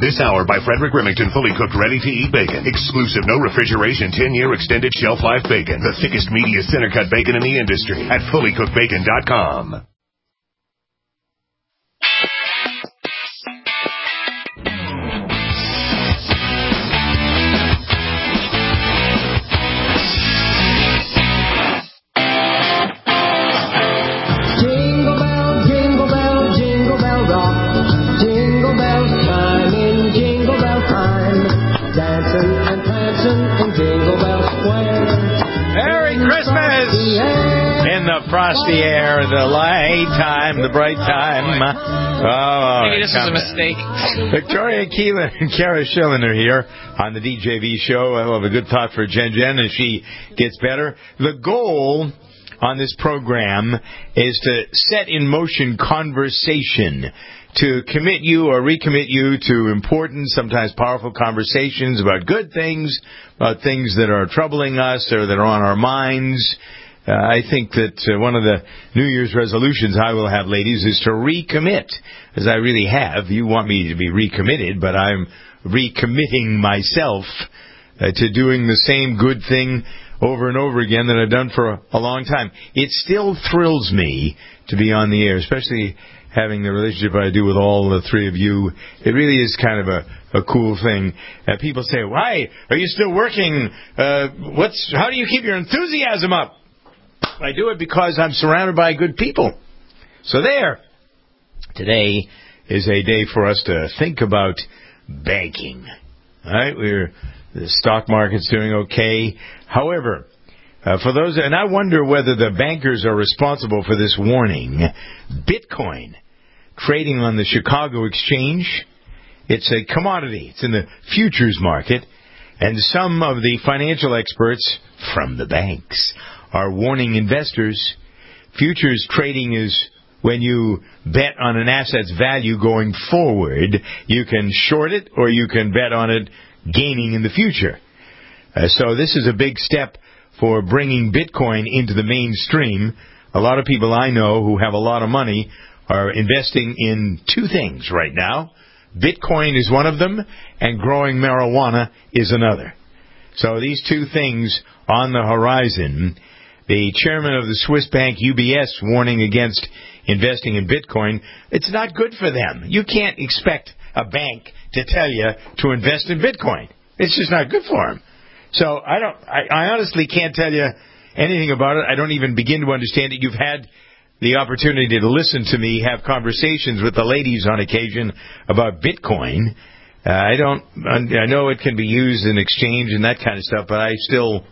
This hour by Frederick Remington, fully cooked, ready-to-eat bacon. Exclusive, no refrigeration, 10-year extended shelf life bacon. The thickest, meatiest, center-cut bacon in the industry at fullycookedbacon.com. Frosty air, the light time, the bright time. Maybe this is a mistake. Victoria Keelan and Kara Schillen are here on the DJV show. I have a good thought for Jen as she gets better. The goal on this program is to set in motion conversation, to commit you or recommit you to important, sometimes powerful conversations about good things, about things that are troubling us or that are on our minds. I think that one of the New Year's resolutions I will have, ladies, is to recommit, as I really have. You want me to be recommitted, but I'm recommitting myself to doing the same good thing over and over again that I've done for a long time. It still thrills me to be on the air, especially having the relationship I do with all the three of you. It really is kind of a cool thing. People say, why are you still working? How do you keep your enthusiasm up? I do it because I'm surrounded by good people. So there. Today is a day for us to think about banking. All right? The stock market's doing okay. However, for those, and I wonder whether the bankers are responsible for this warning. Bitcoin trading on the Chicago Exchange. It's a commodity. It's in the futures market. And some of the financial experts from the banks are warning investors. Futures trading is when you bet on an asset's value going forward. You can short it or you can bet on it gaining in the future. So this is a big step for bringing Bitcoin into the mainstream. A lot of people I know who have a lot of money are investing in two things right now. Bitcoin is one of them, and growing marijuana is another. So these two things on the horizon. The chairman of the Swiss bank UBS warning against investing in Bitcoin. It's not good for them. You can't expect a bank to tell you to invest in Bitcoin. It's just not good for them. So I honestly can't tell you anything about it. I don't even begin to understand it. You've had the opportunity to listen to me have conversations with the ladies on occasion about Bitcoin. I know it can be used in exchange and that kind of stuff, but I still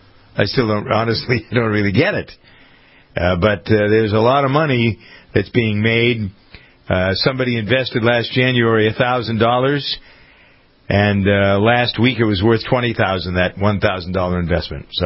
don't really get it. But there's a lot of money that's being made. Somebody invested last January $1,000, and last week it was worth $20,000, that $1,000 investment. So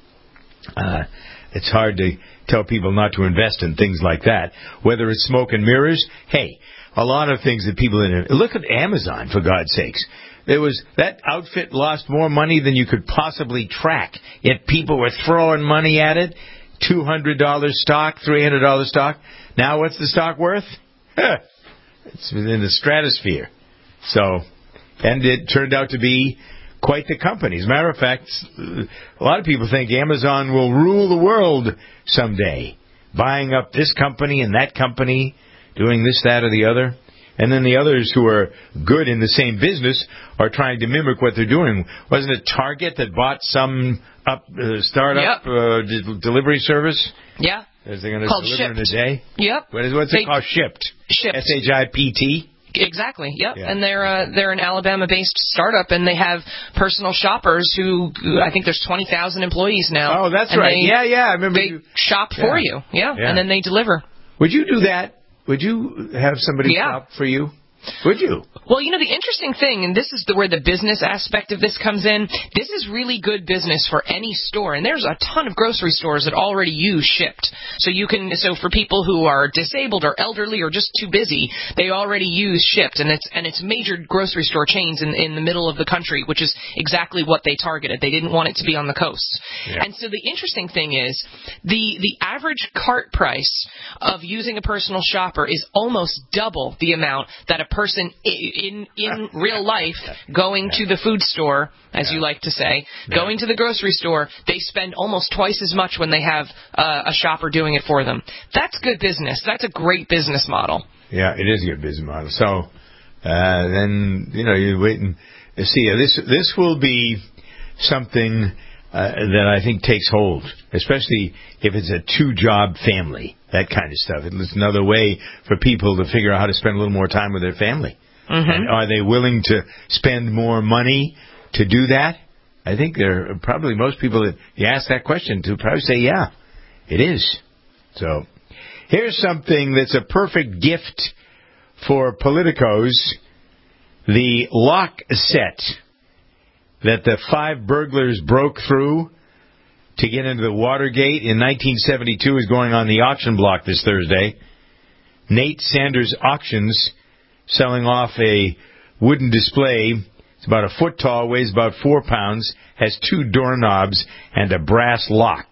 it's hard to tell people not to invest in things like that. Whether it's smoke and mirrors, hey, a lot of things that people look at Amazon, for God's sakes. That outfit lost more money than you could possibly track. Yet people were throwing money at it. $200 stock, $300 stock. Now what's the stock worth? It's in the stratosphere. So, and it turned out to be quite the company. As a matter of fact, a lot of people think Amazon will rule the world someday, buying up this company and that company, doing this, that, or the other. And then the others who are good in the same business are trying to mimic what they're doing. Wasn't it Target that bought some startup delivery service? Yeah. Is they going to deliver Shipt. in a day? Yep. What's it called? Shipt. Shipt. SHIPT? Exactly. Yep. Yeah. And they're an Alabama-based startup, and they have personal shoppers who I think there's 20,000 employees now. Oh, that's right. I remember. They shop for you. Yeah. And then they deliver. Would you do that? Would you have somebody shop for you? Would you? Well, the interesting thing, and this is where the business aspect of this comes in, this is really good business for any store. And there's a ton of grocery stores that already use Shipt. So for people who are disabled or elderly or just too busy, they already use Shipt. And it's major grocery store chains in the middle of the country, which is exactly what they targeted. They didn't want it to be on the coast. Yeah. And so the interesting thing is the average cart price of using a personal shopper is almost double the amount that a person in real life going to the food store, as you like to say, going to the grocery store, they spend almost twice as much when they have a shopper doing it for them. That's good business. That's a great business model. Yeah, it is a good business model. So then, you wait and see. This will be something that I think takes hold, especially if it's a two-job family, that kind of stuff. It's another way for people to figure out how to spend a little more time with their family. Mm-hmm. And are they willing to spend more money to do that? I think there are probably most people that you ask that question to probably say, yeah, it is. So here's something that's a perfect gift for politicos, the lock set that the 5 burglars broke through to get into the Watergate in 1972 is going on the auction block this Thursday. Nate Sanders Auctions selling off a wooden display. It's about a foot tall, weighs about 4 pounds, has 2 doorknobs and a brass lock.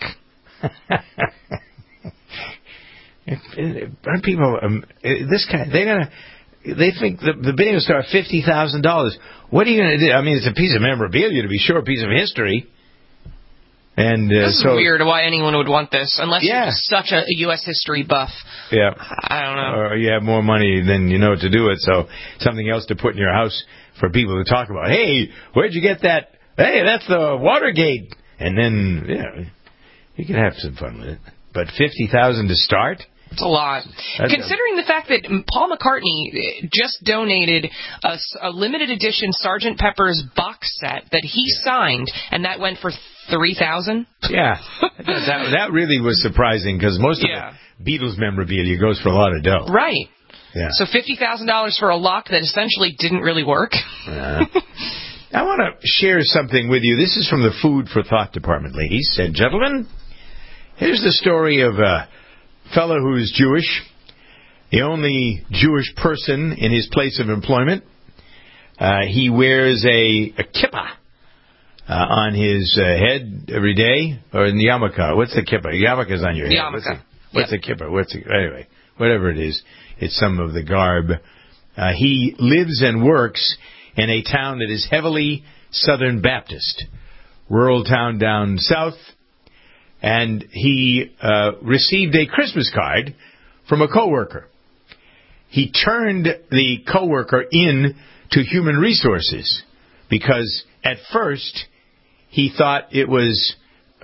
Aren't people, this guy, they think the bidding will start $50,000. What are you going to do? I mean, it's a piece of memorabilia, to be sure, a piece of history. And this is weird why anyone would want this, unless you're just such a U.S. history buff. Yeah. I don't know. Or you have more money than you know to do it, so something else to put in your house for people to talk about. Hey, where'd you get that? Hey, that's the Watergate. And then, you can have some fun with it. But $50,000 to start? It's a lot. Considering the fact that Paul McCartney just donated a limited edition Sgt. Pepper's box set that he signed, and that went for $3,000. Yeah, that really was surprising because most of the Beatles memorabilia goes for a lot of dough. Right. Yeah. So $50,000 for a lock that essentially didn't really work. I want to share something with you. This is from the Food for Thought department, ladies and gentlemen. Here's the story of a fellow who's Jewish, the only Jewish person in his place of employment. He wears a kippah on his head every day, or in the yarmulke. What's the kippah? Yarmulke's on your head. Yarmulke. What's the kippah? Anyway, whatever it is, it's some of the garb. He lives and works in a town that is heavily Southern Baptist, rural town down south. And he received a Christmas card from a coworker. He turned the coworker in to Human Resources because at first he thought it was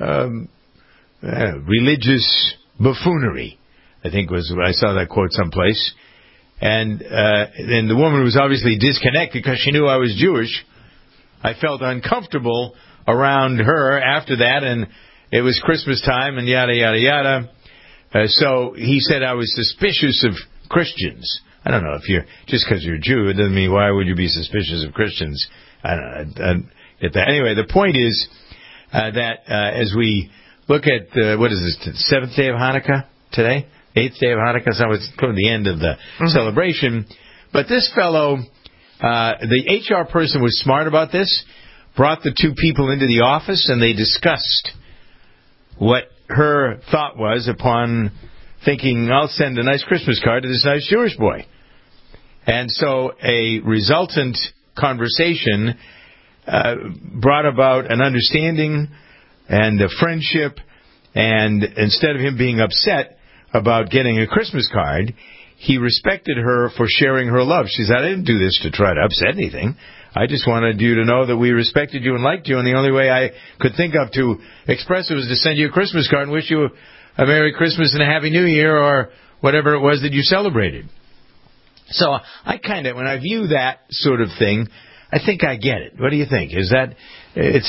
religious buffoonery. I think I saw that quote someplace. And the woman was obviously disconnected because she knew I was Jewish. I felt uncomfortable around her after that, and it was Christmas time and yada, yada, yada. So he said I was suspicious of Christians. I don't know if just because you're a Jew, it doesn't mean why would you be suspicious of Christians. I don't get that. Anyway, the point is that as we look at, what is this, the 7th day of Hanukkah today? 8th day of Hanukkah, so it's toward the end of the celebration. But this fellow, the HR person was smart about this, brought the 2 people into the office, and they discussed what her thought was upon thinking, I'll send a nice Christmas card to this nice Jewish boy. And so a resultant conversation brought about an understanding and a friendship, and instead of him being upset about getting a Christmas card, he respected her for sharing her love. She said, I didn't do this to try to upset anything. I just wanted you to know that we respected you and liked you, and the only way I could think of to express it was to send you a Christmas card and wish you a Merry Christmas and a Happy New Year or whatever it was that you celebrated. So I kind of, when I view that sort of thing, I think I get it. What do you think? Is that it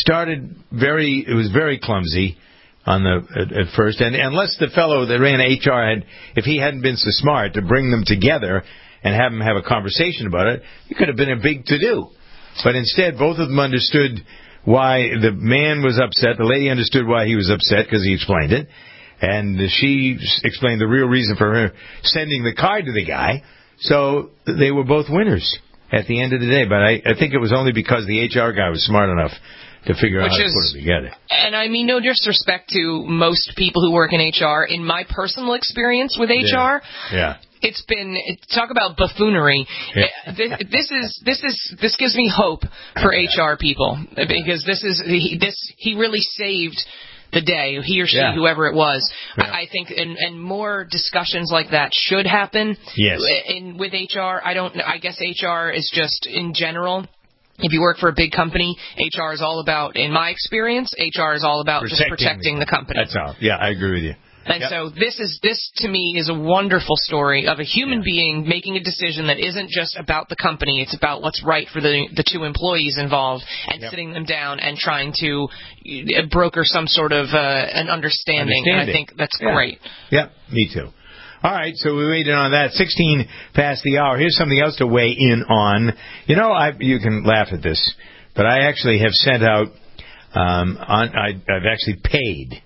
was very clumsy at first, and unless the fellow that ran HR if he hadn't been so smart to bring them together and have them have a conversation about it, it could have been a big to-do. But instead, both of them understood why the man was upset. The lady understood why he was upset because he explained it. And she explained the real reason for her sending the card to the guy. So they were both winners at the end of the day. But I think it was only because the HR guy was smart enough to figure out how to put it together. And I mean no disrespect to most people who work in HR. In my personal experience with HR, It's been, talk about buffoonery. Yeah. This gives me hope for HR people, because he really saved the day, he or she, whoever it was. Yeah. I think, and more discussions like that should happen. Yes. With HR, I guess HR is just, in general, if you work for a big company, HR is all about, in my experience, HR is all about just protecting the company. That's all. Yeah, I agree with you. And so this to me is a wonderful story of a human being making a decision that isn't just about the company. It's about what's right for the two employees involved, and sitting them down and trying to broker some sort of an understanding. And I think that's great. Yeah, me too. All right, so we waited on that. 16 past the hour. Here's something else to weigh in on. You can laugh at this, but I actually have sent out. I've actually paid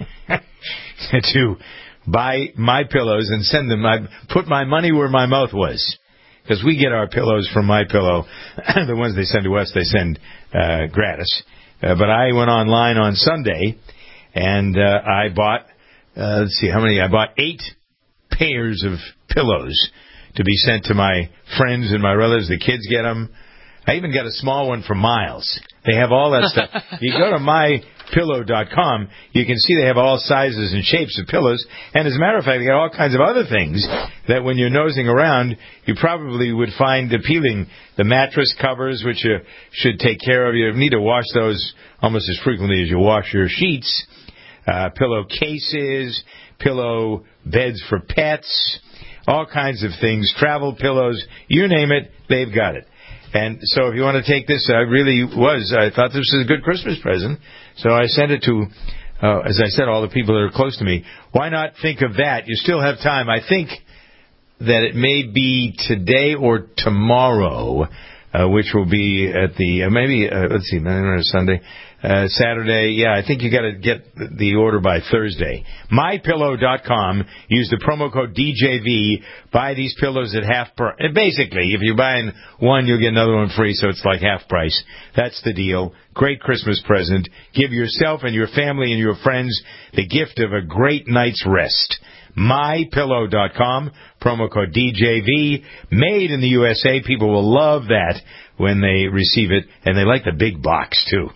to buy my pillows and send them. I put my money where my mouth was, because we get our pillows from My Pillow. The ones they send to us, they send gratis. But I went online on Sunday, and I bought. Let's see how many. I bought 8 pairs of pillows to be sent to my friends and my relatives. The kids get them. I even got a small one from Miles. They have all that stuff. You go to mypillow.com, you can see they have all sizes and shapes of pillows. And as a matter of fact, they got all kinds of other things that when you're nosing around, you probably would find appealing. The mattress covers, which you should take care of. You need to wash those almost as frequently as you wash your sheets. Pillow cases, pillow beds for pets, all kinds of things, travel pillows, you name it, they've got it. And so if you want to take this, I thought this was a good Christmas present, so I sent it to, as I said, all the people that are close to me. Why not think of that? You still have time. I think that it may be today or tomorrow, which will be at the, let's see, Sunday, Saturday. Yeah, I think you got to get the order by Thursday. MyPillow.com. Use the promo code DJV. Buy these pillows at half price. Basically, if you're buying one, you'll get another one free, so it's like half price. That's the deal. Great Christmas present. Give yourself and your family and your friends the gift of a great night's rest. MyPillow.com, promo code DJV, made in the USA. People will love that when they receive it, and they like the big box, too.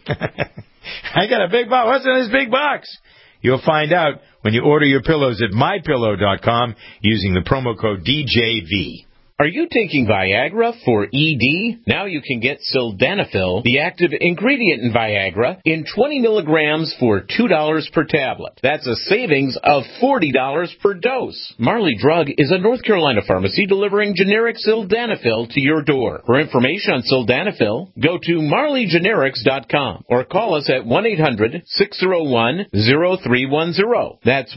I got a big box. What's in this big box? You'll find out when you order your pillows at MyPillow.com using the promo code DJV. Are you taking Viagra for ED? Now you can get Sildenafil, the active ingredient in Viagra, in 20 milligrams for $2 per tablet. That's a savings of $40 per dose. Marley Drug is a North Carolina pharmacy delivering generic Sildenafil to your door. For information on Sildenafil, go to marleygenerics.com or call us at 1-800-601-0310. That's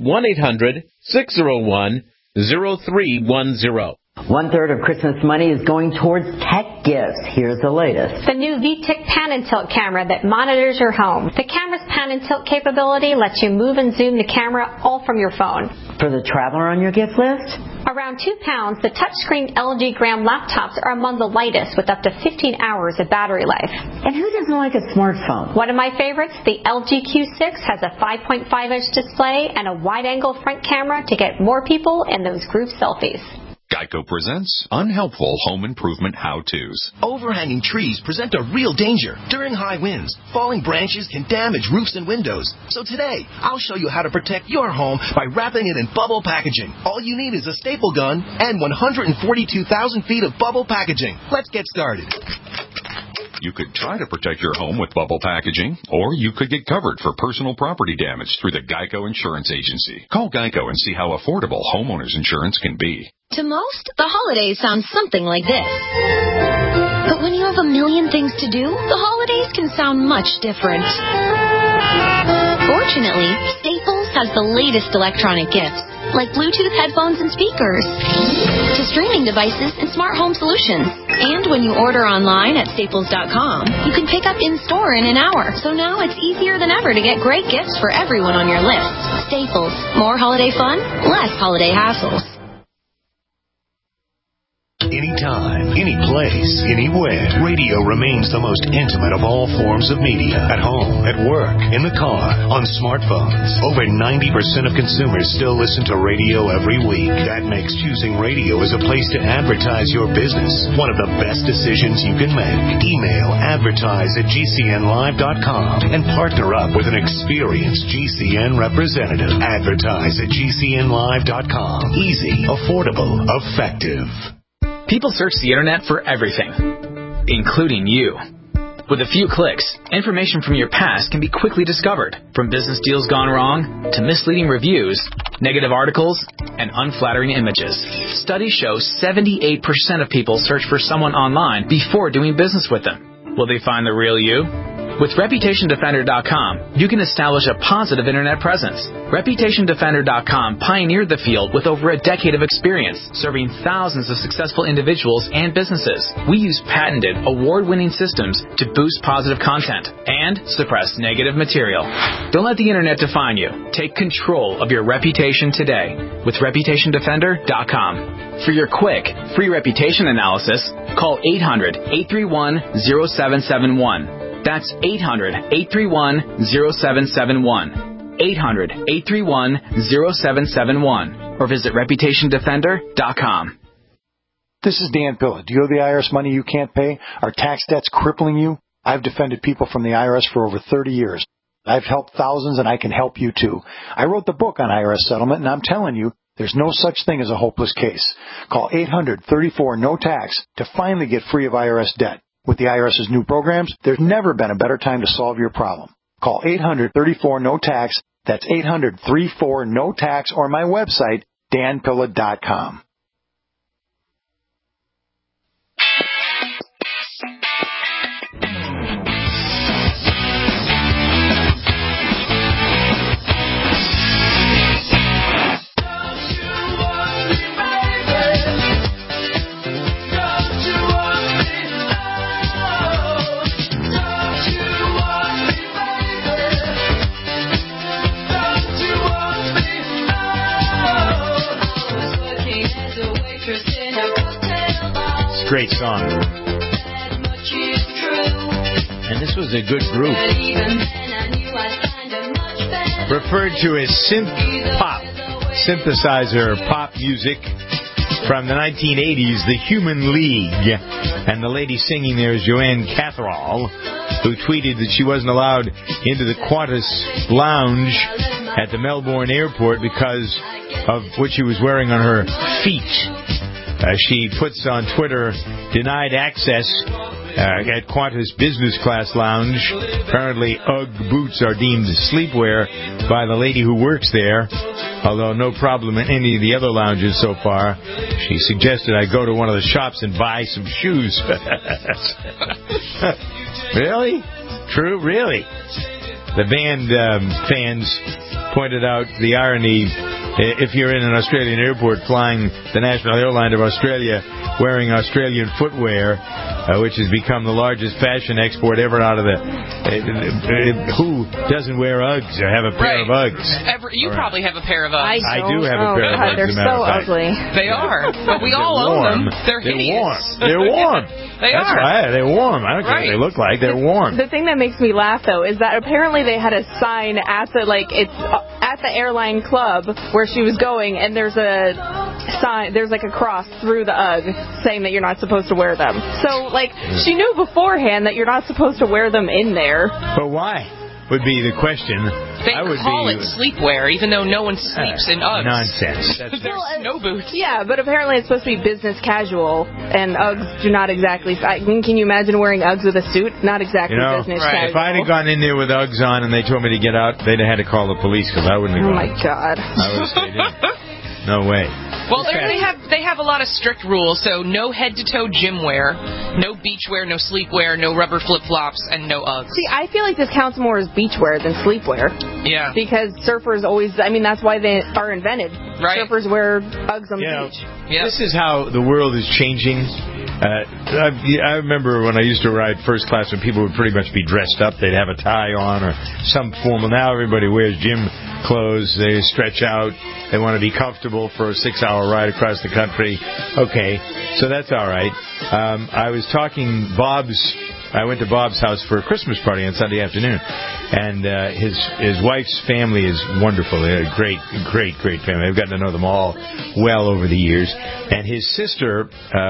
1-800-601-0310. 1/3 of Christmas money is going towards tech gifts. Here's the latest. The new VTIC pan and tilt camera that monitors your home. The camera's pan and tilt capability lets you move and zoom the camera all from your phone. For the traveler on your gift list? Around 2 pounds, the touchscreen LG Gram laptops are among the lightest with up to 15 hours of battery life. And who doesn't like a smartphone? One of my favorites, the LG Q6, has a 5.5-inch display and a wide-angle front camera to get more people in those group selfies. Geico presents Unhelpful Home Improvement How-Tos. Overhanging trees present a real danger. During high winds, falling branches can damage roofs and windows. So today, I'll show you how to protect your home by wrapping it in bubble packaging. All you need is a staple gun and 142,000 feet of bubble packaging. Let's get started. You could try to protect your home with bubble packaging, or you could get covered for personal property damage through the Geico Insurance Agency. Call Geico and see how affordable homeowners insurance can be. To most, the holidays sound something like this. But when you have a million things to do, the holidays can sound much different. Fortunately, Staples has the latest electronic gifts, like Bluetooth headphones and speakers, to streaming devices and smart home solutions. And when you order online at Staples.com, you can pick up in-store in an hour. So now it's easier than ever to get great gifts for everyone on your list. Staples. More holiday fun, less holiday hassles. anytime, any place, anywhere. Radio remains the most intimate of all forms of media. At home, at work, in the car, on smartphones. Over 90% of consumers still listen to radio every week. That makes choosing radio as a place to advertise your business one of the best decisions you can make. Email advertise@gcnlive.com and partner up with an experienced GCN representative. Advertise@gcnlive.com. Easy, affordable, effective. People search the internet for everything, including you. With a few clicks, information from your past can be quickly discovered, from business deals gone wrong to misleading reviews, negative articles, and unflattering images. Studies show 78% of people search for someone online before doing business with them. Will they find the real you? With ReputationDefender.com, you can establish a positive internet presence. ReputationDefender.com pioneered the field with over a decade of experience, serving thousands of successful individuals and businesses. We use patented, award-winning systems to boost positive content and suppress negative material. Don't let the internet define you. Take control of your reputation today with ReputationDefender.com. For your quick, free reputation analysis, call 800-831-0771. That's 800-831-0771. 800-831-0771. Or visit ReputationDefender.com. This is Dan Pilla. Do you owe the IRS money you can't pay? Are tax debts crippling you? I've defended people from the IRS for over 30 years. I've helped thousands, and I can help you too. I wrote the book on IRS settlement, and I'm telling you, there's no such thing as a hopeless case. Call 800-34-NO-TAX to finally get free of IRS debt. With the IRS's new programs, there's never been a better time to solve your problem. Call 800-34-NO-TAX. That's 800-34-NO-TAX, or my website, danpilla.com. Great song. And this was a good group. Referred to as synth pop, synthesizer pop music from the 1980s, the Human League. And the lady singing there is Joanne Catherall, who tweeted that she wasn't allowed into the Qantas lounge at the Melbourne airport because of what she was wearing on her feet. She puts on Twitter, denied access at Qantas business class lounge. Apparently, UGG boots are deemed sleepwear by the lady who works there, although no problem in any of the other lounges so far. She suggested I go to one of the shops and buy some shoes. Really? True? Really? The band fans pointed out the irony. If you're in an Australian airport flying the national airline of Australia wearing Australian footwear, which has become the largest fashion export ever out of the... who doesn't wear Uggs or have a pair of Uggs? You probably have a pair of Uggs. I do have a pair of Uggs. They're so ugly. They are. But we all own them. They're hideous. They're warm. They That's are. Right. They're warm. I don't care what they look like. They're warm. The thing that makes me laugh, though, is that apparently they had a sign at the, at the airline club where she was going, and there's a sign, there's like a cross through the UGG saying that you're not supposed to wear them. So, she knew beforehand that you're not supposed to wear them in there. But why? Would be the question. They call it sleepwear, even though no one sleeps in Uggs. Nonsense. There's snow boots. Yeah, but apparently it's supposed to be business casual, and Uggs do not exactly... can you imagine wearing Uggs with a suit? Not exactly business casual. If I'd have gone in there with Uggs on and they told me to get out, they'd have had to call the police because I wouldn't have gone. Oh, my God. I would have stayed in. No way. Well, they have a lot of strict rules, so no head-to-toe gym wear, no beach wear, no sleepwear, no rubber flip-flops, and no Uggs. See, I feel like this counts more as beach wear than sleepwear. Yeah. Because surfers always, that's why they are invented. Right. Surfers wear Uggs on the beach. This is how the world is changing. I remember when I used to ride first class when people would pretty much be dressed up. They'd have a tie on or some formal. Now everybody wears gym clothes. They stretch out. They want to be comfortable for a 6-hour ride across the country. Okay, so that's all right. I was talking I went to Bob's house for a Christmas party on Sunday afternoon, and his wife's family is wonderful. They're a great family. I've gotten to know them all well over the years. And his sister,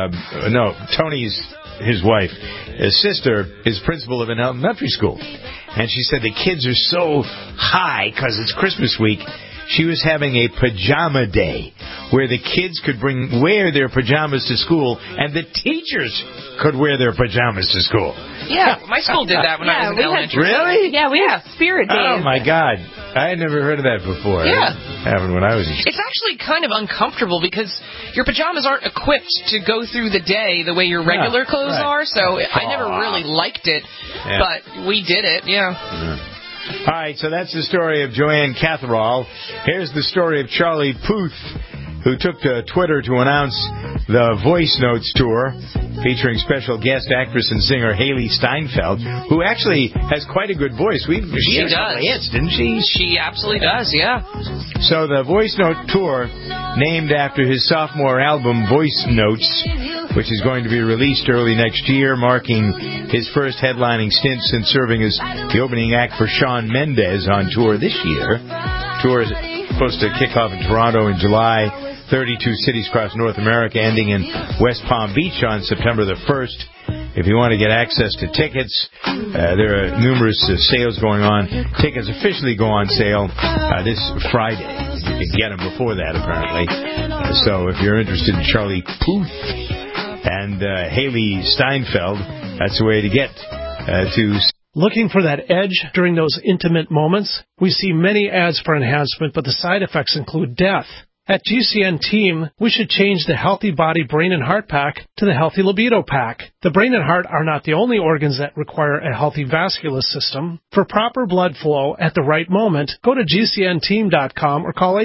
Tony's his wife, his sister is principal of an elementary school, and she said the kids are so high because it's Christmas week. She was having a pajama day where the kids could wear their pajamas to school and the teachers could wear their pajamas to school. Yeah, my school did that when I was in elementary. Really? Yeah, we had spirit days. Oh, my God. I had never heard of that before. Yeah. It happened when I was a kid. It's actually kind of uncomfortable because your pajamas aren't equipped to go through the day the way your regular clothes are, so I never really liked it, but we did it, All right, so that's the story of Joanne Catherall. Here's the story of Charlie Puth, who took to Twitter to announce the Voice Notes tour, featuring special guest actress and singer Haley Steinfeld, who actually has quite a good voice. She does. Hits, didn't she? She absolutely does, yeah. So the Voice Note tour, named after his sophomore album, Voice Notes, which is going to be released early next year, marking his first headlining stint since serving as the opening act for Shawn Mendes on tour this year. Tour is supposed to kick off in Toronto in July, 32 cities across North America, ending in West Palm Beach on September the 1st. If you want to get access to tickets, there are numerous sales going on. Tickets officially go on sale this Friday. You can get them before that, apparently. So if you're interested in Charlie Puth and Haley Steinfeld, that's the way to get to... Looking for that edge during those intimate moments? We see many ads for enhancement, but the side effects include death. At GCN Team, we should change the Healthy Body Brain and Heart Pack to the Healthy Libido Pack. The brain and heart are not the only organs that require a healthy vascular system. For proper blood flow at the right moment, go to GCNteam.com or call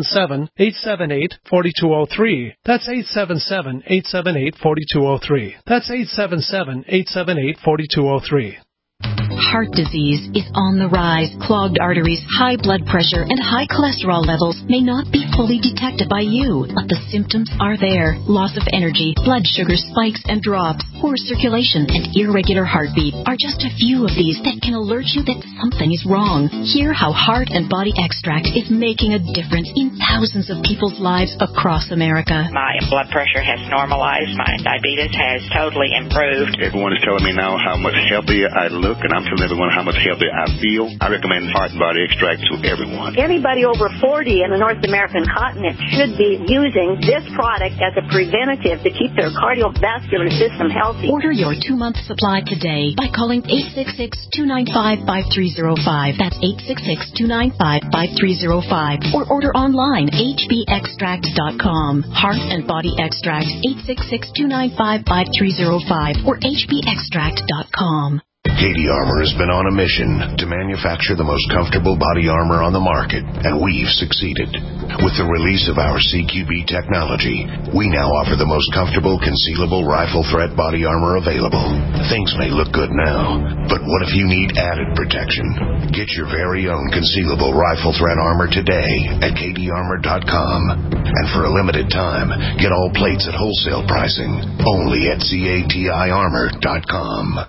877-878-4203. That's 877-878-4203. That's 877-878-4203. Heart disease is on the rise. Clogged arteries, high blood pressure, and high cholesterol levels may not be fully detected by you, but the symptoms are there. Loss of energy, blood sugar spikes and drops, poor circulation, and irregular heartbeat are just a few of these that can alert you that something is wrong. Hear how Heart and Body Extract is making a difference in thousands of people's lives across America. My blood pressure has normalized. My diabetes has totally improved. Everyone is telling me now how much healthier I look, and I'm telling everyone how much healthier I feel. I recommend Heart and Body Extract to everyone. Anybody over 40 in the North American continent should be using this product as a preventative to keep their cardiovascular system healthy. Order your 2-month supply today by calling 866-295-5305. That's 866-295-5305. Or order online, hbextract.com. Heart and Body Extract, 866-295-5305 or hbextract.com. Katie Armor has been on a mission to manufacture the most comfortable body armor on the market, and we've succeeded. With the release of our CQB technology, we now offer the most comfortable concealable rifle threat body armor available. Things may look good now, but what if you need added protection? Get your very own concealable rifle threat armor today at katiearmor.com. And for a limited time, get all plates at wholesale pricing only at CATIarmor.com.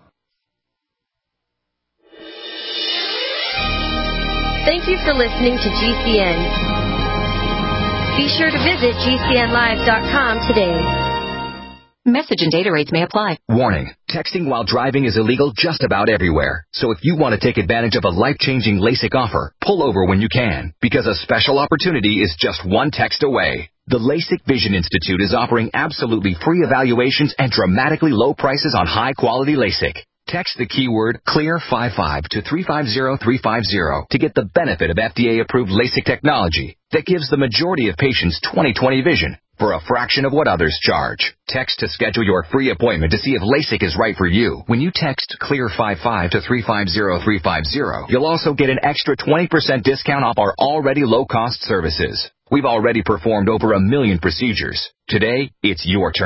Thank you for listening to GCN. Be sure to visit GCNlive.com today. Message and data rates may apply. Warning. Texting while driving is illegal just about everywhere. So if you want to take advantage of a life-changing LASIK offer, pull over when you can, because a special opportunity is just one text away. The LASIK Vision Institute is offering absolutely free evaluations and dramatically low prices on high-quality LASIK. Text the keyword CLEAR55 to 350350 to get the benefit of FDA-approved LASIK technology that gives the majority of patients 20/20 vision for a fraction of what others charge. Text to schedule your free appointment to see if LASIK is right for you. When you text CLEAR55 to 350350, you'll also get an extra 20% discount off our already low-cost services. We've already performed over 1 million procedures. Today, it's your turn.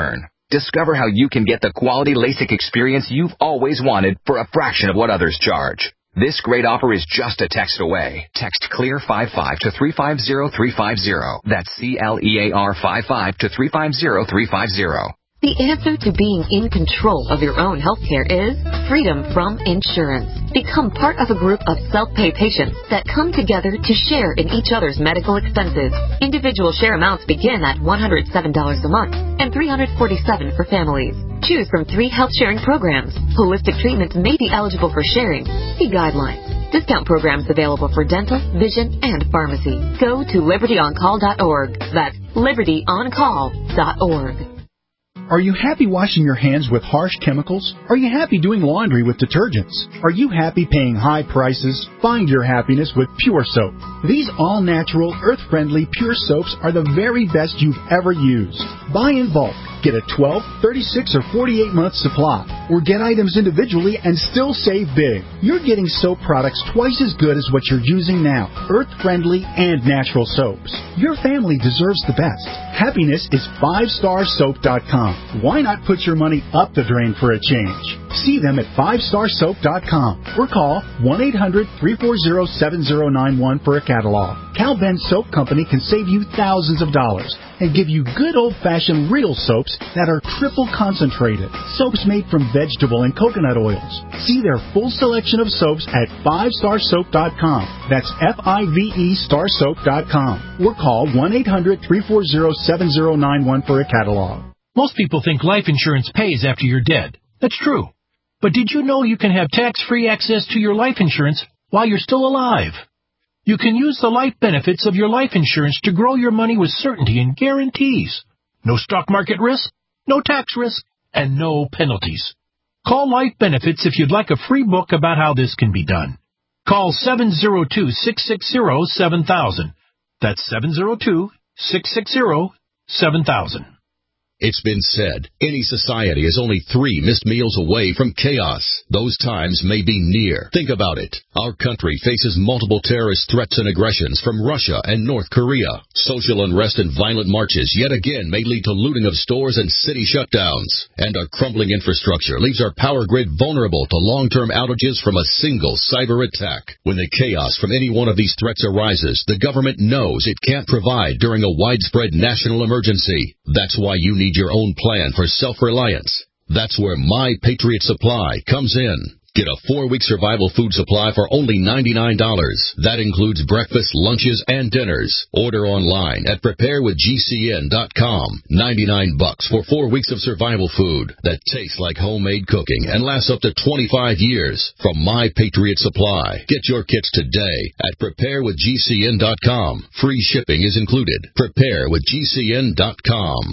Discover how you can get the quality LASIK experience you've always wanted for a fraction of what others charge. This great offer is just a text away. Text CLEAR55 to 350350. That's CLEAR55 to 350350. The answer to being in control of your own healthcare is freedom from insurance. Become part of a group of self-pay patients that come together to share in each other's medical expenses. Individual share amounts begin at $107 a month and $347 for families. Choose from 3 health-sharing programs. Holistic treatments may be eligible for sharing. See guidelines. Discount programs available for dental, vision, and pharmacy. Go to libertyoncall.org. That's libertyoncall.org. Are you happy washing your hands with harsh chemicals? Are you happy doing laundry with detergents? Are you happy paying high prices? Find your happiness with Pure Soap. These all-natural, earth-friendly Pure Soaps are the very best you've ever used. Buy in bulk. Get a 12, 36, or 48-month supply. Or get items individually and still save big. You're getting soap products twice as good as what you're using now. Earth-friendly and natural soaps. Your family deserves the best. Happiness is 5starsoap.com. Why not put your money up the drain for a change? See them at 5starsoap.com or call 1-800-340-7091 for a catalog. Cal Ben Soap Company can save you thousands of dollars and give you good old-fashioned real soaps that are triple concentrated. Soaps made from vegetable and coconut oils. See their full selection of soaps at 5starsoap.com. That's F-I-V-E starsoap.com. Or call 1-800-340-7091 for a catalog. Most people think life insurance pays after you're dead. That's true. But did you know you can have tax-free access to your life insurance while you're still alive? You can use the life benefits of your life insurance to grow your money with certainty and guarantees. No stock market risk, no tax risk, and no penalties. Call Life Benefits if you'd like a free book about how this can be done. Call 702-660-7000. That's 702-660-7000. It's been said, any society is only 3 missed meals away from chaos. Those times may be near. Think about it. Our country faces multiple terrorist threats and aggressions from Russia and North Korea. Social unrest and violent marches yet again may lead to looting of stores and city shutdowns. And our crumbling infrastructure leaves our power grid vulnerable to long-term outages from a single cyber attack. When the chaos from any one of these threats arises, the government knows it can't provide during a widespread national emergency. That's why you need your own plan for self-reliance. That's where My Patriot Supply comes in. Get a 4-week survival food supply for only $99. That includes breakfast, lunches, and dinners. Order online at preparewithgcn.com. $99 for 4 weeks of survival food that tastes like homemade cooking and lasts up to 25 years. From My Patriot Supply. Get your kits today at preparewithgcn.com. Free shipping is included. Preparewithgcn.com.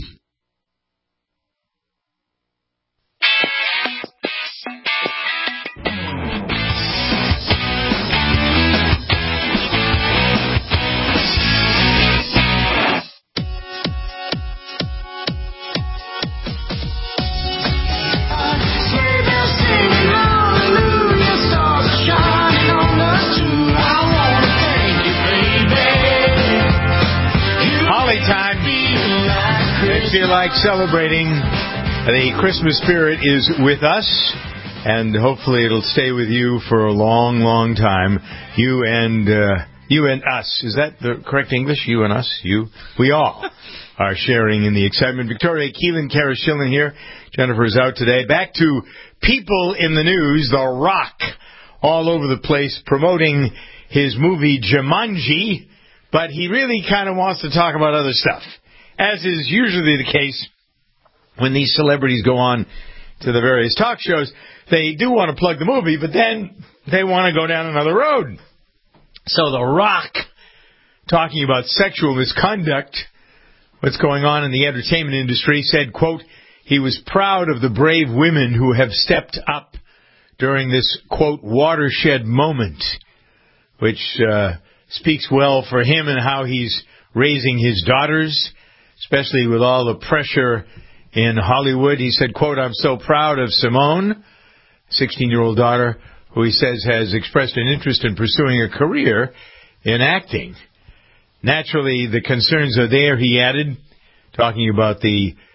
Time. If you like celebrating, the Christmas spirit is with us, and hopefully it'll stay with you for a long, long time. You and us. Is that the correct English? You and us? You? We all are sharing in the excitement. Victoria Keelan, Kara Schillen here. Jennifer's out today. Back to people in the news. The Rock all over the place promoting his movie Jumanji. But he really kind of wants to talk about other stuff, as is usually the case when these celebrities go on to the various talk shows. They do want to plug the movie, but then they want to go down another road. So The Rock, talking about sexual misconduct, what's going on in the entertainment industry, said, quote, he was proud of the brave women who have stepped up during this, quote, watershed moment, which speaks well for him and how he's raising his daughters, especially with all the pressure in Hollywood. He said, quote, I'm so proud of Simone, 16-year-old daughter, who he says has expressed an interest in pursuing a career in acting. Naturally, the concerns are there, he added, talking about the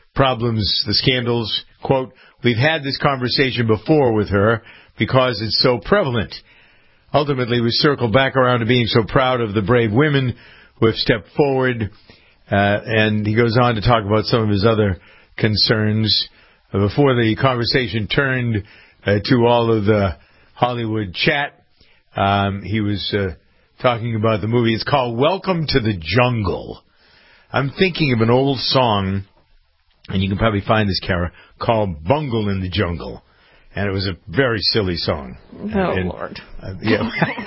problems, the scandals. Quote, we've had this conversation before with her because it's so prevalent. Ultimately, we circle back around to being so proud of the brave women who have stepped forward. And he goes on to talk about some of his other concerns. Before the conversation turned to all of the Hollywood chat, he was talking about the movie. It's called Welcome to the Jungle. I'm thinking of an old song, and you can probably find this, Kara, called Bungle in the Jungle. And it was a very silly song. Lord. Yeah.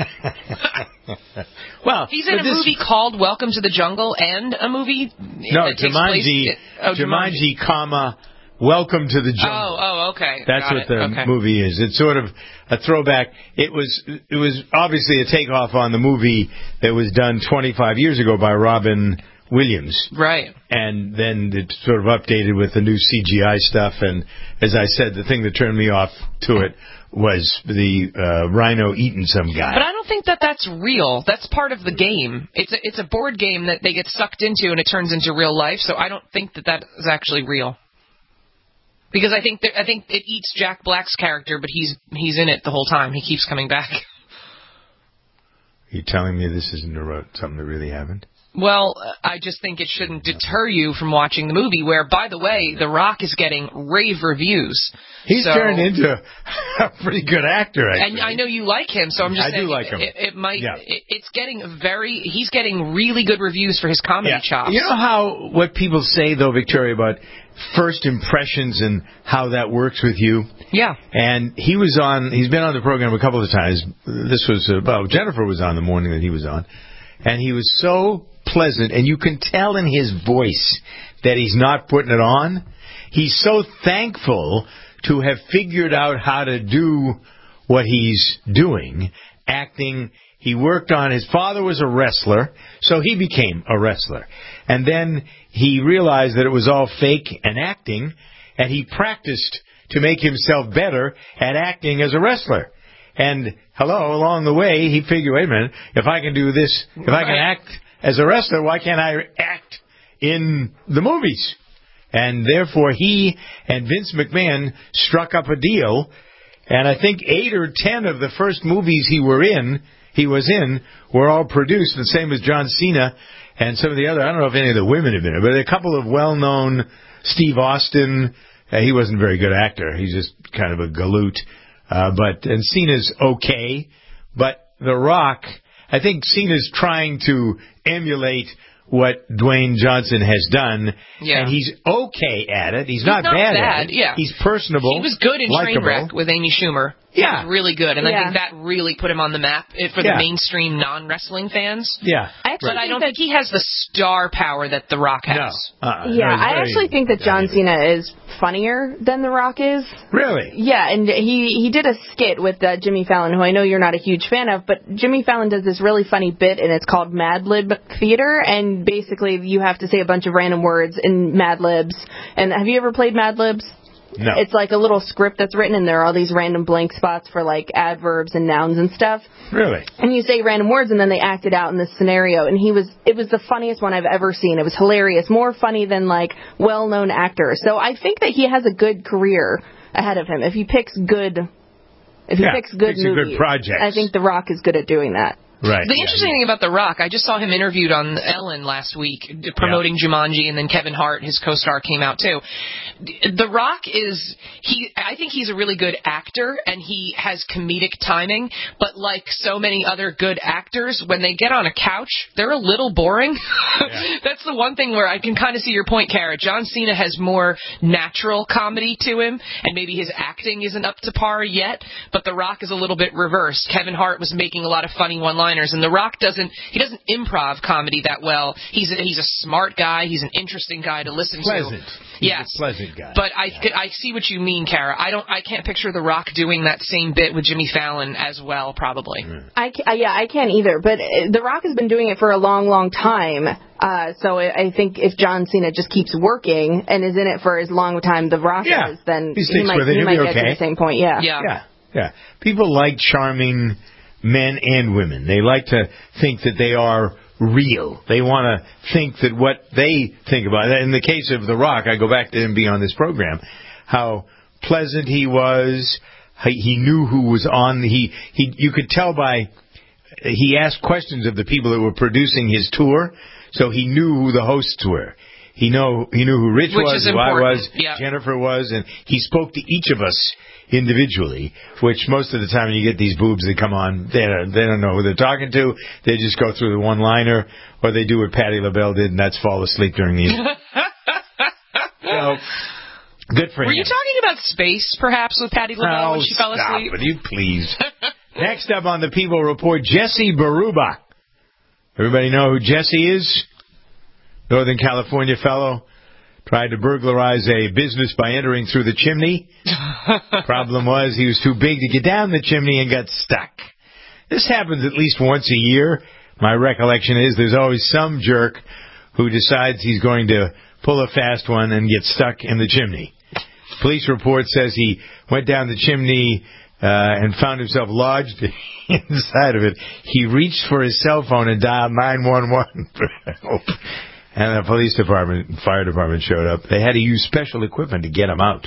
Well, he's in a movie called Welcome to the Jungle and a movie. No, Jumanji, comma, Welcome to the Jungle. Oh, okay. That's what the movie is. It's sort of a throwback. It was obviously a takeoff on the movie that was done 25 years ago by Robin Williams. Right. And then it sort of updated with the new CGI stuff. And as I said, the thing that turned me off to it was the rhino eating some guy. But I don't think that's real. That's part of the game. It's a board game that they get sucked into and it turns into real life. So I don't think that is actually real. Because I think it eats Jack Black's character, but he's in it the whole time. He keeps coming back. You're telling me this isn't something that really happened? Well, I just think it shouldn't deter you from watching the movie, where, by the way, The Rock is getting rave reviews. He's turned into a pretty good actor, actually. And I know you like him, so I'm just saying... I do like him. He's getting really good reviews for his comedy chops. You know what people say, though, Victoria, about first impressions and how that works with you? Yeah. And he's been on the program a couple of times. Jennifer was on the morning that he was on. And he was so pleasant, and you can tell in his voice that he's not putting it on. He's so thankful to have figured out how to do what he's doing, acting. He worked on, his father was a wrestler, so he became a wrestler. And then he realized that it was all fake and acting, and he practiced to make himself better at acting as a wrestler. And, along the way, he figured, wait a minute, if I can do this, if I can act as a wrestler, why can't I act in the movies? And therefore, he and Vince McMahon struck up a deal, and I think 8 or 10 of the first movies he was in, were all produced, the same as John Cena and some of the other, I don't know if any of the women have been in it, but a couple of well-known, Steve Austin, he wasn't a very good actor, he's just kind of a galoot. And Cena's okay, but The Rock, I think Cena's trying to emulate what Dwayne Johnson has done, and he's okay at it. He's not bad at it. Yeah. He's personable. He was good in Trainwreck with Amy Schumer. Yeah. He was really good, and I think that really put him on the map for the mainstream non-wrestling fans. Yeah. But I don't think he has the star power that The Rock has. No. I actually think that John Cena is funnier than The Rock is. Really? Yeah, and he did a skit with Jimmy Fallon, who I know you're not a huge fan of, but Jimmy Fallon does this really funny bit, and it's called Mad Lib Theater, and basically you have to say a bunch of random words in Mad Libs. And have you ever played Mad Libs? No. It's like a little script that's written, and there are all these random blank spots for, like, adverbs and nouns and stuff. Really? And you say random words, and then they act it out in this scenario. And it was the funniest one I've ever seen. It was hilarious. More funny than, like, well-known actors. So I think that he has a good career ahead of him. If he picks good movies, good projects. I think The Rock is good at doing that. Right. The interesting thing about The Rock, I just saw him interviewed on Ellen last week promoting Jumanji, and then Kevin Hart, his co-star, came out too. The Rock I think he's a really good actor, and he has comedic timing, but like so many other good actors, when they get on a couch, they're a little boring. Yeah. That's the one thing where I can kind of see your point, Kara. John Cena has more natural comedy to him, and maybe his acting isn't up to par yet, but The Rock is a little bit reversed. Kevin Hart was making a lot of funny one-liners, and The Rock doesn't improv comedy that well. He's a smart guy. He's an interesting guy to listen to. He's a pleasant guy. But I see what you mean, Kara. I can't picture The Rock doing that same bit with Jimmy Fallon as well, probably. I can't either. But The Rock has been doing it for a long, long time. So I think if John Cena just keeps working and is in it for as long a time The Rock is, then he might get to the same point. Yeah. People like charming men and women. They like to think that they are real. They want to think that what they think about it. In the case of The Rock, I go back to him being on this program, how pleasant he was. He knew who was on. You could tell by he asked questions of the people that were producing his tour, so he knew who the hosts were. He knew who Rich was, who I was, Jennifer was, and he spoke to each of us individually, which most of the time when you get these boobs that come on, they don't know who they're talking to. They just go through the one-liner, or they do what Patti LaBelle did, and that's fall asleep during the interview. So, good for him. Were you talking about space, perhaps, with Patti LaBelle when she fell asleep? Stop, would you please? Next up on the People Report, Jesse Baruba. Everybody know who Jesse is? Northern California fellow. Tried to burglarize a business by entering through the chimney. Problem was he was too big to get down the chimney and got stuck. This happens at least once a year. My recollection is there's always some jerk who decides he's going to pull a fast one and get stuck in the chimney. Police report says he went down the chimney and found himself lodged inside of it. He reached for his cell phone and dialed 911 for help. And the police department and fire department showed up. They had to use special equipment to get him out.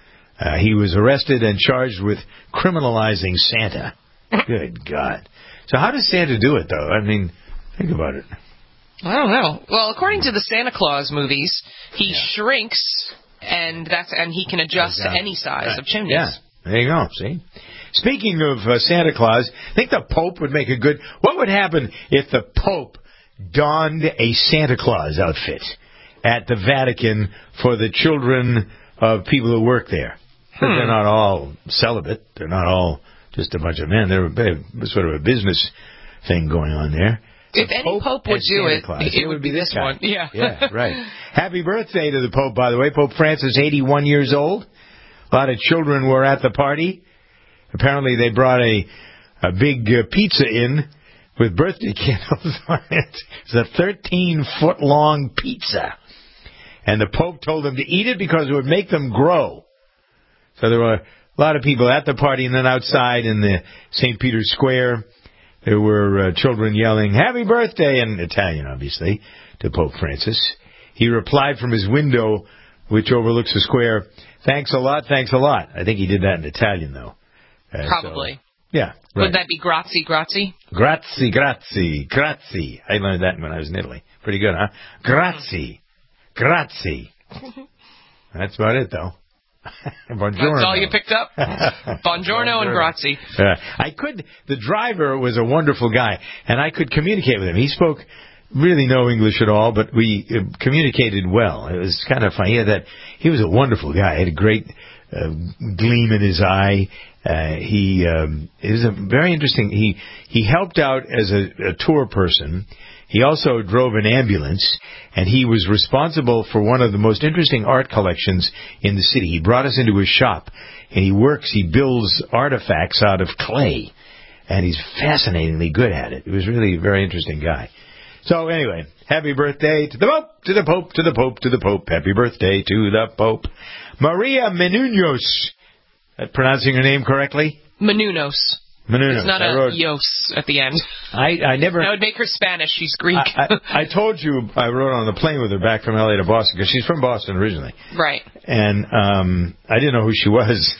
He was arrested and charged with criminalizing Santa. Good God. So how does Santa do it, though? I mean, think about it. I don't know. Well, according to the Santa Claus movies, he shrinks, and he can adjust to any size of chimneys. Yeah, there you go. See? Speaking of Santa Claus, I think the Pope would make a good... What would happen if the Pope donned a Santa Claus outfit at the Vatican for the children of people who work there? They're not all celibate. They're not all just a bunch of men. They're sort of a business thing going on there. If any Pope would do it, it would be this one. Yeah. Yeah, right. Happy birthday to the Pope, by the way. Pope Francis, 81 years old. A lot of children were at the party. Apparently they brought a big pizza in with birthday candles on it. It's a 13-foot-long pizza. And the Pope told them to eat it because it would make them grow. So there were a lot of people at the party, and then outside in the St. Peter's Square, there were children yelling, "Happy birthday," in Italian, obviously, to Pope Francis. He replied from his window, which overlooks the square, "Thanks a lot, thanks a lot." I think he did that in Italian, though. Probably. So, yeah. Right. Would that be grazie, grazie? Grazie, grazie, grazie. I learned that when I was in Italy. Pretty good, huh? Grazie, grazie. That's about it, though. Buongiorno. That's all you picked up? Buongiorno and grazie. The driver was a wonderful guy, and I could communicate with him. He spoke really no English at all, but we communicated well. It was kind of funny. He was a wonderful guy. He had a great gleam in his eye. It was a very interesting. He helped out as a tour person. He also drove an ambulance, and he was responsible for one of the most interesting art collections in the city. He brought us into his shop, and he builds artifacts out of clay, and he's fascinatingly good at it. He was really a very interesting guy. So anyway, happy birthday to the Pope, to the Pope, to the Pope, to the Pope. Happy birthday to the Pope. Maria Menounos. Pronouncing her name correctly? Menounos. It's not a yos at the end. I never... That would make her Spanish. She's Greek. I told you I rode on the plane with her back from L.A. to Boston, because she's from Boston originally. Right. And I didn't know who she was.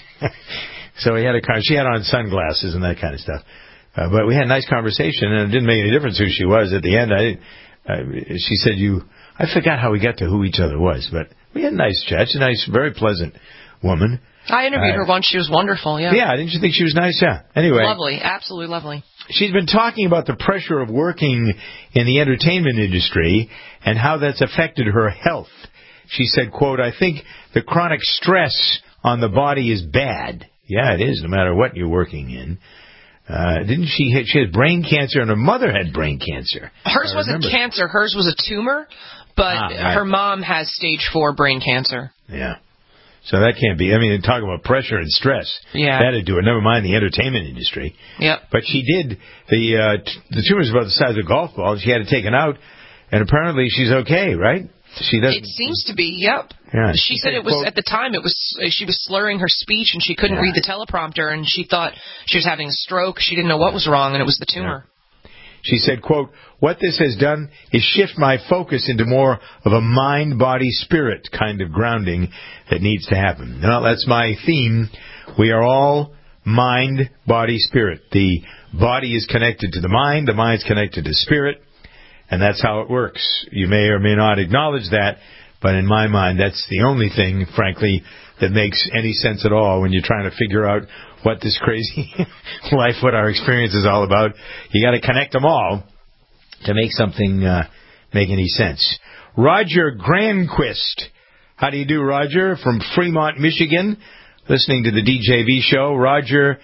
So she had on sunglasses and that kind of stuff. But we had a nice conversation, and it didn't make any difference who she was. At the end, she said, I forgot how we got to who each other was, but we had a nice chat. She's a nice, very pleasant woman. I interviewed her once. She was wonderful, yeah. Yeah, didn't you think she was nice? Yeah. Anyway. Lovely, absolutely lovely. She's been talking about the pressure of working in the entertainment industry and how that's affected her health. She said, quote, "I think the chronic stress on the body is bad." Yeah, it is, no matter what you're working in. Didn't she had brain cancer, and her mother had brain cancer. Hers wasn't cancer. Hers was a tumor, but her mom has stage 4 brain cancer. Yeah. So that can't be. I mean, talk about pressure and stress. Yeah. That'd do it. Never mind the entertainment industry. Yep. But she did. The tumor's about the size of a golf ball. She had it taken out, and apparently she's okay, right? It seems to be, yep. Yeah, she said it was, at the time, she was slurring her speech, and she couldn't read the teleprompter, and she thought she was having a stroke. She didn't know what was wrong, and it was the tumor. Yeah. She said, quote, "What this has done is shift my focus into more of a mind, body, spirit kind of grounding that needs to happen." Well, that's my theme. We are all mind, body, spirit. The body is connected to the mind is connected to spirit, and that's how it works. You may or may not acknowledge that, but in my mind, that's the only thing, frankly, that makes any sense at all when you're trying to figure out what this crazy life, what our experience is all about. You got to connect them all to make something make any sense. Roger Granquist. How do you do, Roger? From Fremont, Michigan, listening to the DJV show. Roger,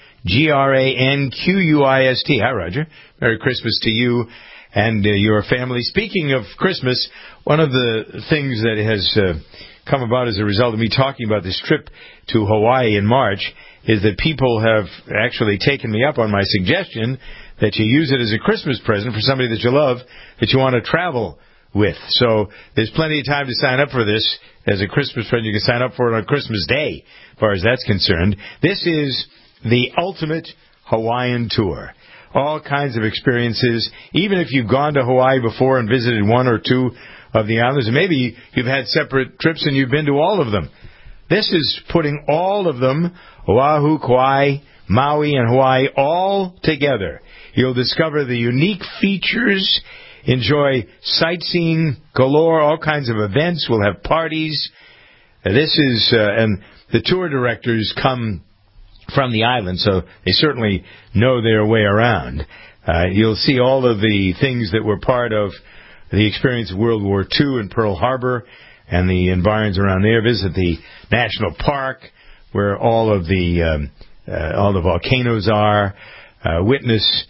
Granquist. Hi, Roger. Merry Christmas to you and your family. Speaking of Christmas, one of the things that has come about as a result of me talking about this trip to Hawaii in March is that people have actually taken me up on my suggestion that you use it as a Christmas present for somebody that you love, that you want to travel with. So there's plenty of time to sign up for this as a Christmas present. You can sign up for it on Christmas Day, as far as that's concerned. This is the ultimate Hawaiian tour. All kinds of experiences. Even if you've gone to Hawaii before and visited one or two of the islands, and maybe you've had separate trips and you've been to all of them. This is putting all of them, Oahu, Kauai, Maui, and Hawaii, all together. You'll discover the unique features, enjoy sightseeing galore, all kinds of events. We'll have parties. This is, and the tour directors come from the island, so they certainly know their way around. You'll see all of the things that were part of the experience of World War II in Pearl Harbor and the environs around there. Visit the national park where all the volcanoes are. Witness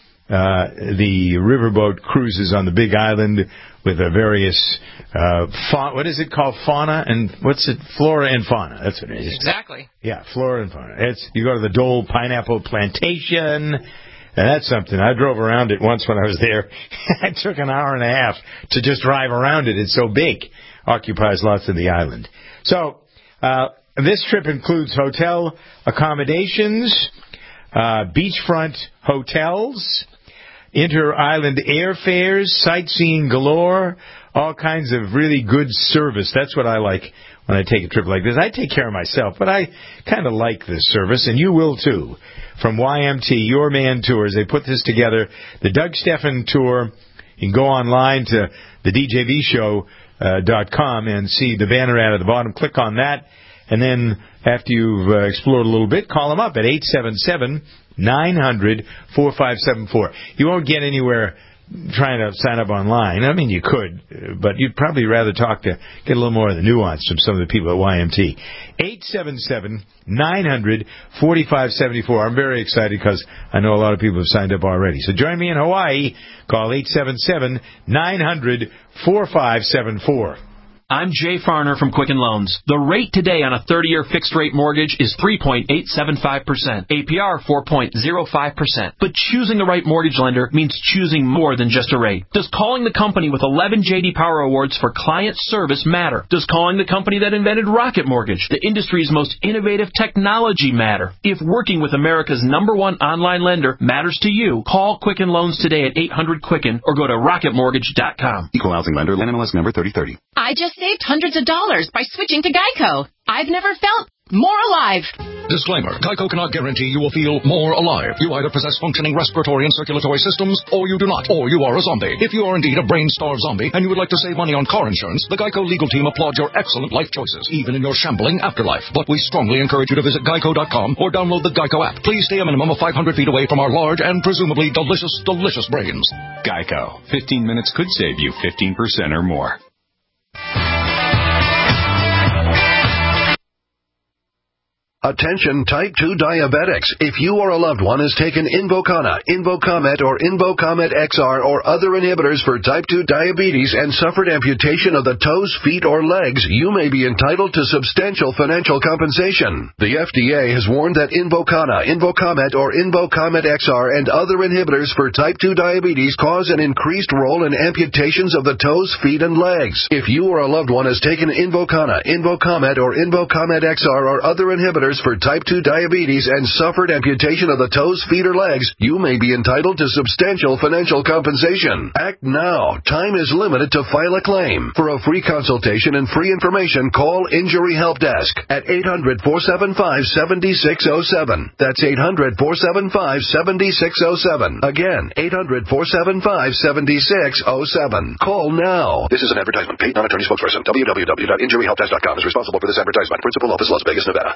the riverboat cruises on the Big Island with the various what is it called? Fauna and what's it? Flora and fauna. That's what it is. Exactly. Yeah, flora and fauna. You go to the Dole Pineapple Plantation. And that's something. I drove around it once when I was there. It took an hour and a half to just drive around it. It's so big. Occupies lots of the island. So, this trip includes hotel accommodations, beachfront hotels, inter-island airfares, sightseeing galore, all kinds of really good service. That's what I like when I take a trip like this. I take care of myself, but I kind of like this service, and you will too. From YMT, Your Man Tours, they put this together. The Doug Steffen Tour, you can go online to the DJVshow.com and see the banner ad at the bottom. Click on that, and then after you've explored a little bit, call them up at 877-900-4574. You won't get anywhere trying to sign up online. I mean, you could, but you'd probably rather get a little more of the nuance from some of the people at YMT. 877-900-4574. I'm very excited because I know a lot of people have signed up already. So join me in Hawaii. Call 877-900-4574. I'm Jay Farner from Quicken Loans. The rate today on a 30-year fixed-rate mortgage is 3.875%, APR 4.05%. But choosing the right mortgage lender means choosing more than just a rate. Does calling the company with 11 J.D. Power Awards for client service matter? Does calling the company that invented Rocket Mortgage, the industry's most innovative technology, matter? If working with America's #1 online lender matters to you, call Quicken Loans today at 800-QUICKEN or go to rocketmortgage.com. Equal housing lender, NMLS number 3030. I just saved hundreds of dollars by switching to Geico. I've never felt more alive. Disclaimer. Geico cannot guarantee you will feel more alive. You either possess functioning respiratory and circulatory systems, or you do not, or you are a zombie. If you are indeed a brain-starved zombie, and you would like to save money on car insurance, the Geico legal team applauds your excellent life choices, even in your shambling afterlife. But we strongly encourage you to visit Geico.com or download the Geico app. Please stay a minimum of 500 feet away from our large and presumably delicious, delicious brains. Geico. 15 minutes could save you 15% or more. Attention type 2 diabetics. If you or a loved one has taken Invokana, Invokamet, or Invokamet XR or other inhibitors for type 2 diabetes and suffered amputation of the toes, feet, or legs, you may be entitled to substantial financial compensation. The FDA has warned that Invokana, Invokamet, or Invokamet XR and other inhibitors for type 2 diabetes cause an increased role in amputations of the toes, feet, and legs. If you or a loved one has taken Invokana, Invokamet, or Invokamet XR or other inhibitors for type 2 diabetes and suffered amputation of the toes, feet, or legs, you may be entitled to substantial financial compensation. Act now. Time is limited to file a claim. For a free consultation and free information, call Injury Help Desk at 800-475-7607. That's 800-475-7607. Again, 800-475-7607. Call now. This is an advertisement. Paid non-attorney spokesperson. www.injuryhelpdesk.com is responsible for this advertisement. Principal office, Las Vegas, Nevada.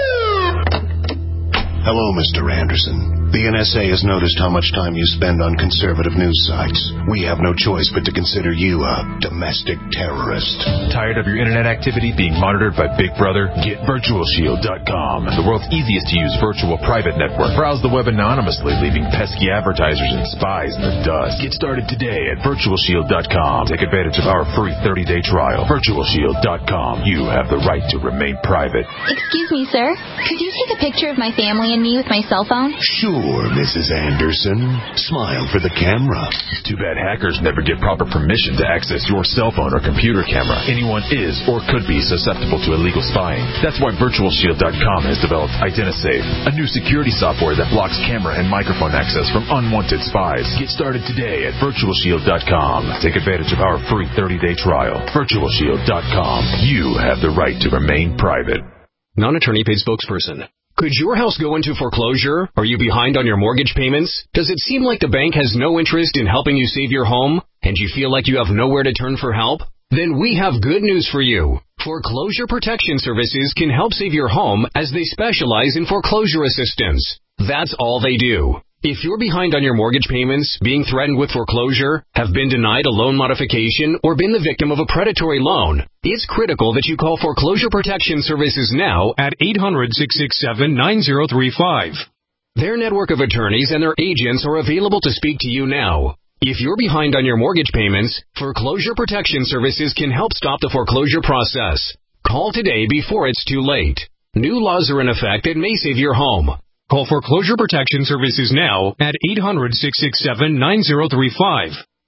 Hello, Mr. Anderson. The NSA has noticed how much time you spend on conservative news sites. We have no choice but to consider you a domestic terrorist. Tired of your internet activity being monitored by Big Brother? Get VirtualShield.com, the world's easiest to use virtual private network. Browse the web anonymously, leaving pesky advertisers and spies in the dust. Get started today at VirtualShield.com. Take advantage of our free 30-day trial. VirtualShield.com. You have the right to remain private. Excuse me, sir. Could you take a picture of my family and me with my cell phone? Sure, Mrs. Anderson. Smile for the camera. Too bad hackers never get proper permission to access your cell phone or computer camera. Anyone is or could be susceptible to illegal spying. That's why VirtualShield.com has developed IdentiSafe, a new security software that blocks camera and microphone access from unwanted spies. Get started today at VirtualShield.com. Take advantage of our free 30-day trial. VirtualShield.com. You have the right to remain private. Non-attorney paid spokesperson. Could your house go into foreclosure? Are you behind on your mortgage payments? Does it seem like the bank has no interest in helping you save your home, and you feel like you have nowhere to turn for help? Then we have good news for you. Foreclosure Protection Services can help save your home as they specialize in foreclosure assistance. That's all they do. If you're behind on your mortgage payments, being threatened with foreclosure, have been denied a loan modification, or been the victim of a predatory loan, it's critical that you call Foreclosure Protection Services now at 800-667-9035. Their network of attorneys and their agents are available to speak to you now. If you're behind on your mortgage payments, Foreclosure Protection Services can help stop the foreclosure process. Call today before it's too late. New laws are in effect that may save your home. Call Foreclosure Protection Services now at 800-667-9035.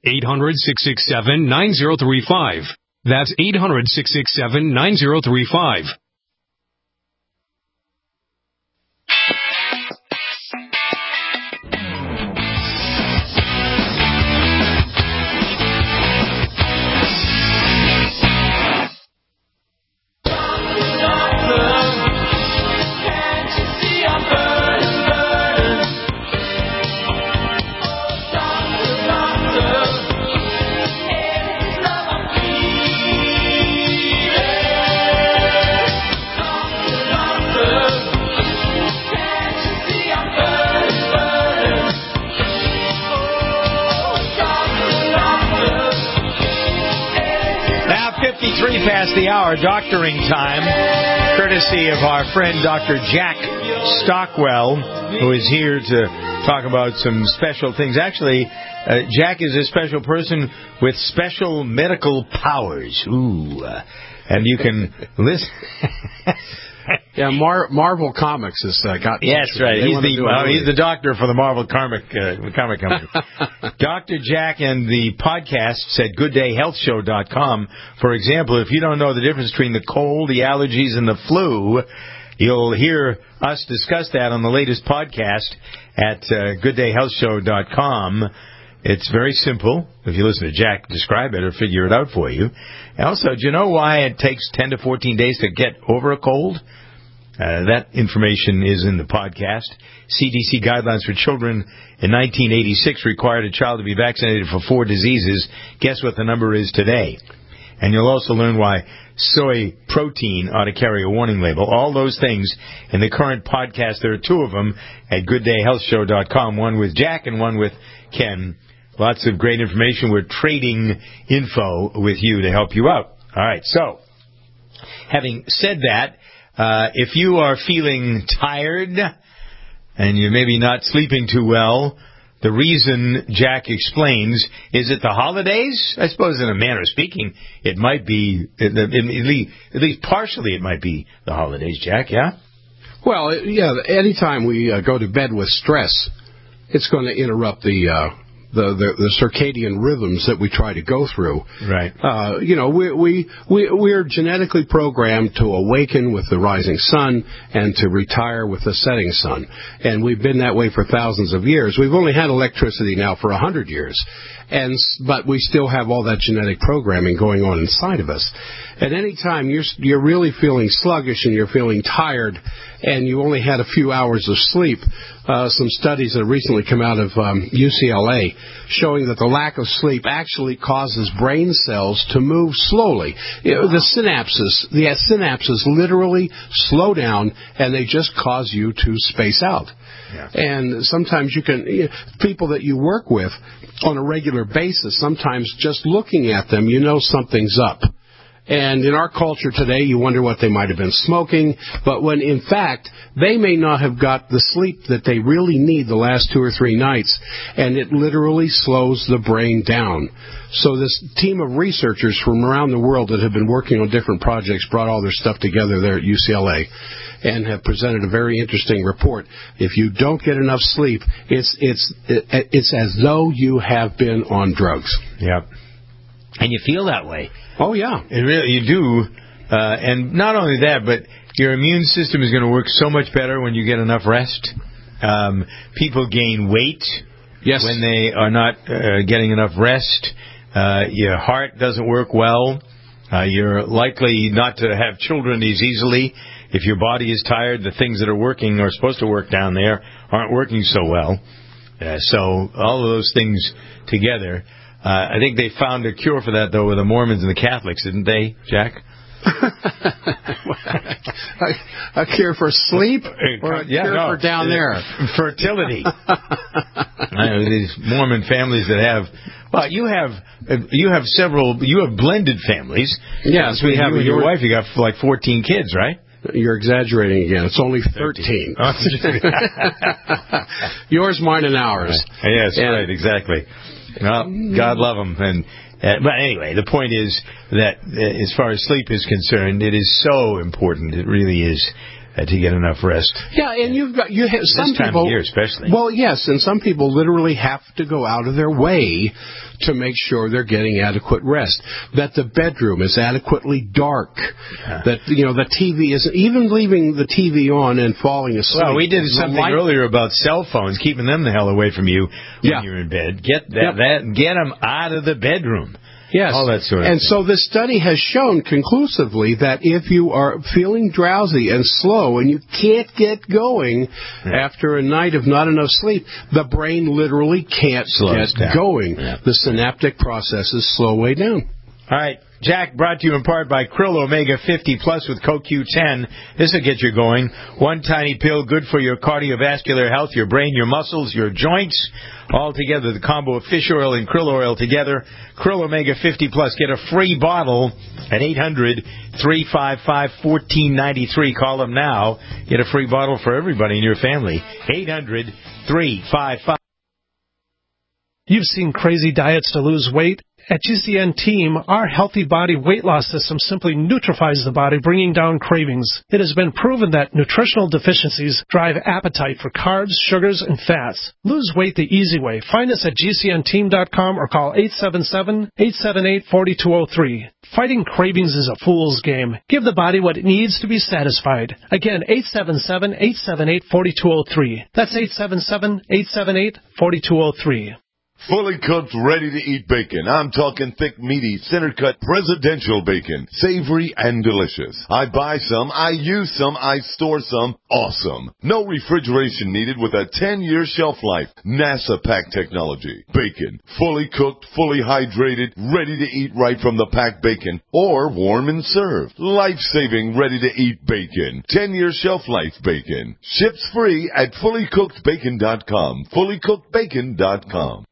800-667-9035. That's 800-667-9035. Past the hour, doctoring time, courtesy of our friend Dr. Jack Stockwell, who is here to talk about some special things. Actually, Jack is a special person with special medical powers. Ooh. And you can listen. Yeah, Marvel Comics has got. Yes, right. He's the doctor for the Marvel comic company. Dr. Jack and the podcasts at GoodDayHealthShow.com. For example, if you don't know the difference between the cold, the allergies, and the flu, you'll hear us discuss that on the latest podcast at GoodDayHealthShow.com. It's very simple. If you listen to Jack describe it or figure it out for you. Also, do you know why it takes 10 to 14 days to get over a cold? That information is in the podcast. CDC guidelines for children in 1986 required a child to be vaccinated for 4 diseases. Guess what the number is today? And you'll also learn why soy protein ought to carry a warning label. All those things in the current podcast. There are 2 of them at GoodDayHealthShow.com, one with Jack and one with Ken. Lots of great information. We're trading info with you to help you out. All right, so having said that, if you are feeling tired and you're maybe not sleeping too well, the reason Jack explains is it the holidays? I suppose in a manner of speaking, it might be, at least partially it might be the holidays, Jack, yeah? Well, yeah, anytime we go to bed with stress, it's going to interrupt the the circadian rhythms that we try to go through. Right. We're genetically programmed to awaken with the rising sun and to retire with the setting sun. And we've been that way for thousands of years. We've only had electricity now for 100 years. But we still have all that genetic programming going on inside of us. At any time you're really feeling sluggish and you're feeling tired and you only had a few hours of sleep, some studies that have recently come out of UCLA showing that the lack of sleep actually causes brain cells to move slowly. The synapses literally slow down and they just cause you to space out. Yeah. And sometimes people that you work with on a regular basis, sometimes just looking at them, something's up. And in our culture today, you wonder what they might have been smoking, but when in fact, they may not have got the sleep that they really need the last 2 or 3 nights, and it literally slows the brain down. So this team of researchers from around the world that have been working on different projects brought all their stuff together there at UCLA and have presented a very interesting report. If you don't get enough sleep, it's as though you have been on drugs. Yep. And you feel that way. Oh, yeah. You do. And not only that, but your immune system is going to work so much better when you get enough rest. People gain weight when they are not getting enough rest. Your heart doesn't work well. You're likely not to have children as easily. If your body is tired, the things that are working or supposed to work down there aren't working so well. So all of those things together. I think they found a cure for that, though, with the Mormons and the Catholics, didn't they, Jack? A cure for sleep or a cure for down there? Fertility. These Mormon families that have... Well, you have blended families. Yes, we have. Your wife, you got like 14 kids, right? You're exaggerating again. It's only 13. Yours, mine, and ours. Yes, right, exactly. Well, God love them. But anyway, the point is that as far as sleep is concerned, it is so important. It really is to get enough rest. Yeah, and you have some this time people, of year especially. Well, yes, and some people literally have to go out of their way to make sure they're getting adequate rest. That the bedroom is adequately dark. Yeah. That the TV isn't even leaving the TV on and falling asleep. Well, we did something earlier about cell phones, keeping them the hell away from you when you're in bed. Get them out of the bedroom. Yes. All that sort of and thing. So this study has shown conclusively that if you are feeling drowsy and slow and you can't get going after a night of not enough sleep, the brain literally can't get going. Yeah. The synaptic processes slow way down. All right. Jack, brought to you in part by Krill Omega 50 Plus with CoQ10. This will get you going. One tiny pill, good for your cardiovascular health, your brain, your muscles, your joints. All together, the combo of fish oil and krill oil together. Krill Omega 50 Plus. Get a free bottle at 800-355-1493. Call them now. Get a free bottle for everybody in your family. 800-355. You've seen crazy diets to lose weight. At GCN Team, our healthy body weight loss system simply neutralizes the body, bringing down cravings. It has been proven that nutritional deficiencies drive appetite for carbs, sugars, and fats. Lose weight the easy way. Find us at GCNteam.com or call 877-878-4203. Fighting cravings is a fool's game. Give the body what it needs to be satisfied. Again, 877-878-4203. That's 877-878-4203. Fully cooked, ready-to-eat bacon. I'm talking thick, meaty, center-cut, presidential bacon. Savory and delicious. I buy some, I use some, I store some. Awesome. No refrigeration needed with a 10-year shelf life. NASA pack technology. Bacon. Fully cooked, fully hydrated, ready to eat right from the packed bacon. Or warm and served. Life-saving, ready-to-eat bacon. 10-year shelf life bacon. Ships free at fullycookedbacon.com. Fullycookedbacon.com.